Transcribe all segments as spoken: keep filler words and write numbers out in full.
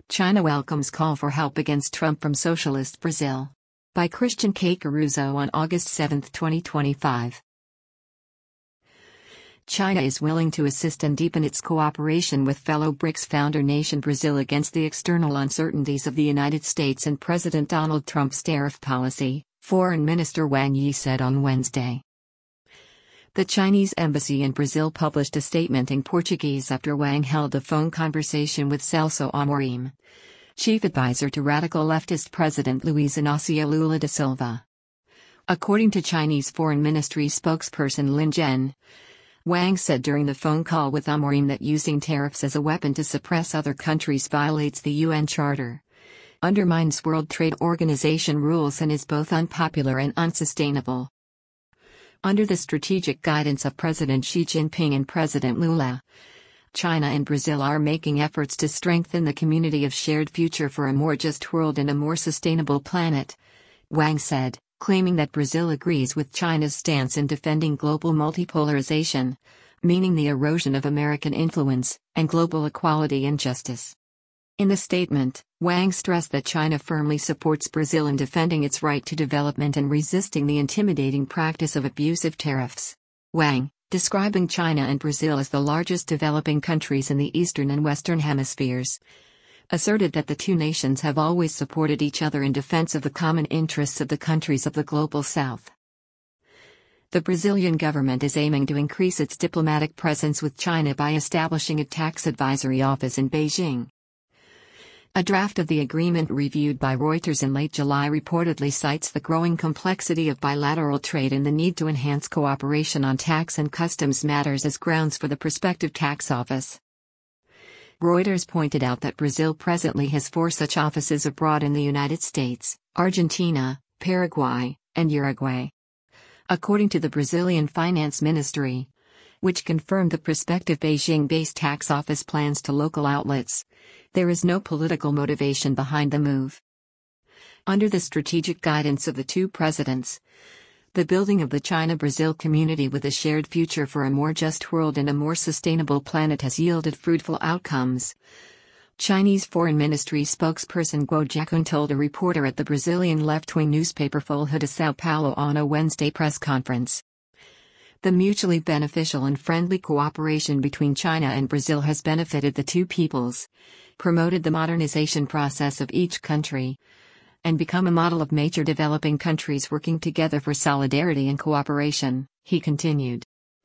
China welcomes call for help against Trump from Socialist Brazil. By Christian K. Caruso on August seventh, twenty twenty-five. China is willing to assist and deepen its cooperation with fellow BRICS founder nation Brazil against the external uncertainties of the United States and President Donald Trump's tariff policy, Foreign Minister Wang Yi said on Wednesday. The Chinese embassy in Brazil published a statement in Portuguese after Wang held a phone conversation with Celso Amorim, chief advisor to radical leftist President Luiz Inácio Lula da Silva. According to Chinese Foreign Ministry spokesperson Lin Zhen, Wang said during the phone call with Amorim that using tariffs as a weapon to suppress other countries violates the U N Charter, undermines World Trade Organization rules, and is both unpopular and unsustainable. Under the strategic guidance of President Xi Jinping and President Lula, China and Brazil are making efforts to strengthen the community of shared future for a more just world and a more sustainable planet, Wang said, claiming that Brazil agrees with China's stance in defending global multipolarization, meaning the erosion of American influence, and global equality and justice. In the statement, Wang stressed that China firmly supports Brazil in defending its right to development and resisting the intimidating practice of abusive tariffs. Wang, describing China and Brazil as the largest developing countries in the Eastern and Western hemispheres, asserted that the two nations have always supported each other in defense of the common interests of the countries of the Global South. The Brazilian government is aiming to increase its diplomatic presence with China by establishing a tax advisory office in Beijing. A draft of the agreement reviewed by Reuters in late July reportedly cites the growing complexity of bilateral trade and the need to enhance cooperation on tax and customs matters as grounds for the prospective tax office. Reuters pointed out that Brazil presently has four such offices abroad in the United States, Argentina, Paraguay, and Uruguay. According to the Brazilian Finance Ministry, which confirmed the prospective Beijing-based tax office plans to local outlets, there is no political motivation behind the move. Under the strategic guidance of the two presidents, the building of the China-Brazil community with a shared future for a more just world and a more sustainable planet has yielded fruitful outcomes, Chinese Foreign Ministry spokesperson Guo Jiakun told a reporter at the Brazilian left-wing newspaper Folha de São Paulo on a Wednesday press conference. The mutually beneficial and friendly cooperation between China and Brazil has benefited the two peoples, promoted the modernization process of each country, and become a model of major developing countries working together for solidarity and cooperation, he continued.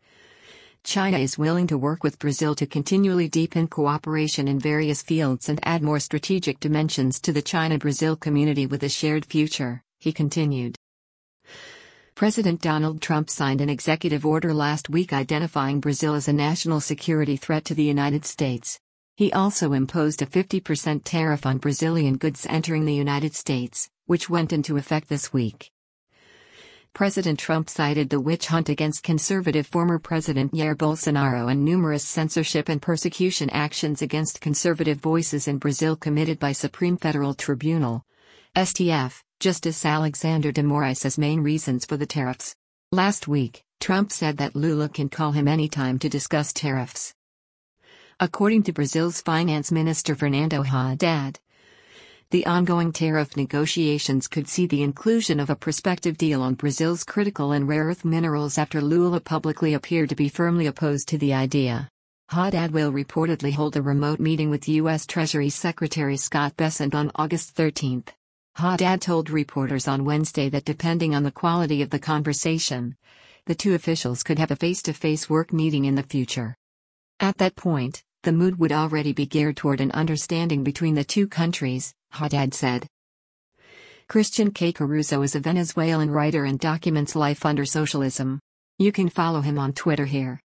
China is willing to work with Brazil to continually deepen cooperation in various fields and add more strategic dimensions to the China-Brazil community with a shared future, he continued. President Donald Trump signed an executive order last week identifying Brazil as a national security threat to the United States. He also imposed a fifty percent tariff on Brazilian goods entering the United States, which went into effect this week. President Trump cited the witch hunt against conservative former President Jair Bolsonaro and numerous censorship and persecution actions against conservative voices in Brazil committed by Supreme Federal Tribunal, S T F, Justice Alexander de Moraes as main reasons for the tariffs. Last week, Trump said that Lula can call him anytime to discuss tariffs. According to Brazil's finance minister Fernando Haddad, the ongoing tariff negotiations could see the inclusion of a prospective deal on Brazil's critical and rare earth minerals after Lula publicly appeared to be firmly opposed to the idea. Haddad will reportedly hold a remote meeting with U S Treasury Secretary Scott Bessent on August thirteenth. Haddad told reporters on Wednesday that depending on the quality of the conversation, the two officials could have a face-to-face work meeting in the future. At that point, the mood would already be geared toward an understanding between the two countries, Haddad said. Christian K. Caruso is a Venezuelan writer and documents life under socialism. You can follow him on Twitter here.